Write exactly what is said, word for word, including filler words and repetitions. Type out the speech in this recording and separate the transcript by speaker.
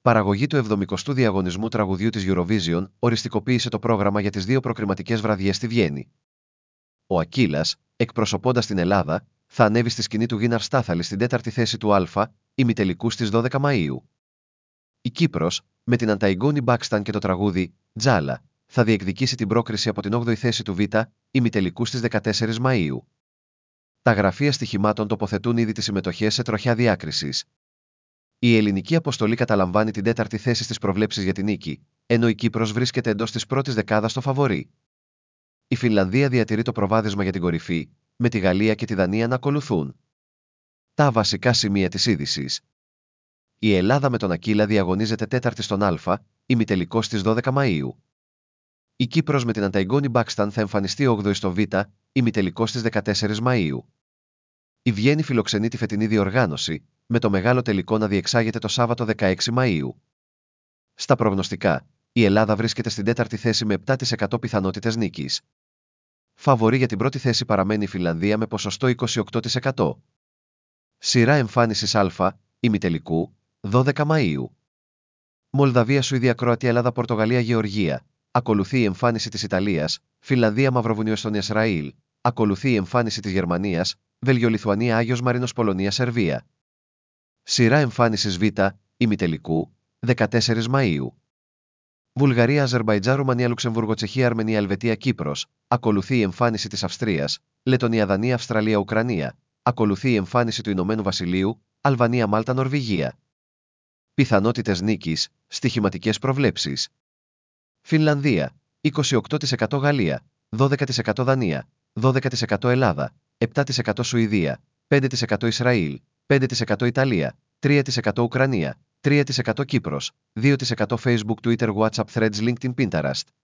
Speaker 1: Παραγωγή του εβδομηκοστού διαγωνισμού τραγουδιού της Eurovision οριστικοποίησε το πρόγραμμα για τις δύο προκριματικές βραδιές στη Βιέννη. Ο Ακύλας, εκπροσωπώντας την Ελλάδα, θα ανέβει στη σκηνή του Γίναρ Στάθαλη στην τέταρτη θέση του Α, ημιτελικού στις δώδεκα Μαΐου. Η Κύπρος, με την Ανταϊγκόνη Μπάκσταν και το τραγούδι «Τζάλα», θα διεκδικήσει την πρόκριση από την όγδοη θέση του Β, ημιτελικού στις δεκατέσσερις Μαΐου. Τα γραφεία στοιχημάτων τοποθετούν ήδη τις συμμετοχές σε τροχιά διάκρισης. Η ελληνική αποστολή καταλαμβάνει την τέταρτη θέση στις προβλέψεις για την νίκη, ενώ η Κύπρος βρίσκεται εντός της πρώτης δεκάδας στο φαβορί. Η Φινλανδία διατηρεί το προβάδισμα για την κορυφή, με τη Γαλλία και τη Δανία να ακολουθούν. Τα βασικά σημεία της είδησης. Η Ελλάδα με τον Ακύλα διαγωνίζεται τέταρτη στον Α, ημιτελικός στις δώδεκα Μαΐου. Η Κύπρος με την Ανταϊγκόνη Μπάκσταν θα εμφανιστεί όγδοη στο Β, ημιτελικός στις δεκατέσσερις Μαΐου. Η Βιέννη φιλοξενεί τη φετινή διοργάνωση, με το μεγάλο τελικό να διεξάγεται το Σάββατο δεκαέξι Μαΐου. Στα προγνωστικά, η Ελλάδα βρίσκεται στην τέταρτη θέση με επτά τοις εκατό πιθανότητες νίκης. Φαβορί για την πρώτη θέση παραμένει η Φινλανδία με ποσοστό είκοσι οκτώ τοις εκατό. Σειρά εμφάνισης Α, ημιτελικού, δώδεκα Μαΐου. Μολδαβία, Σουηδία, Κροατία, Ελλάδα, Πορτογαλία, Γεωργία. Ακολουθεί η εμφάνιση της Ιταλίας, Φινλανδία, Μαυροβουνίο, Εστονία, Ισραήλ. Ακολουθεί η εμφάνιση της Γερμανίας, Βέλγιο, Λιθουανία, Άγιος Μαρίνος, Πολωνία, Σερβία. Σειρά εμφάνισης Β, ημιτελικού, δεκατέσσερις Μαΐου. Βουλγαρία, Αζερμπαϊτζάν, Ρουμανία, Λουξεμβούργο, Τσεχία, Αρμενία, Ελβετία, Κύπρος. Ακολουθεί η εμφάνιση της Αυστρίας, Λετονία, Δανία, Αυστραλία, Ουκρανία. Ακολουθεί η εμφάνιση του Ηνωμένου Βασιλείου, Αλβανία, Μάλτα, Νορβηγία. Πιθανότητες νίκης, στοιχηματικές προβλέψεις. Φινλανδία, είκοσι οκτώ τοις εκατό Γαλλία, δώδεκα τοις εκατό Δανία, δώδεκα τοις εκατό Ελλάδα, επτά τοις εκατό Σουηδία, πέντε τοις εκατό Ισραήλ, πέντε τοις εκατό Ιταλία, τρία τοις εκατό Ουκρανία, τρία τοις εκατό Κύπρος, δύο τοις εκατό Facebook, Twitter, WhatsApp, Threads, LinkedIn, Pinterest.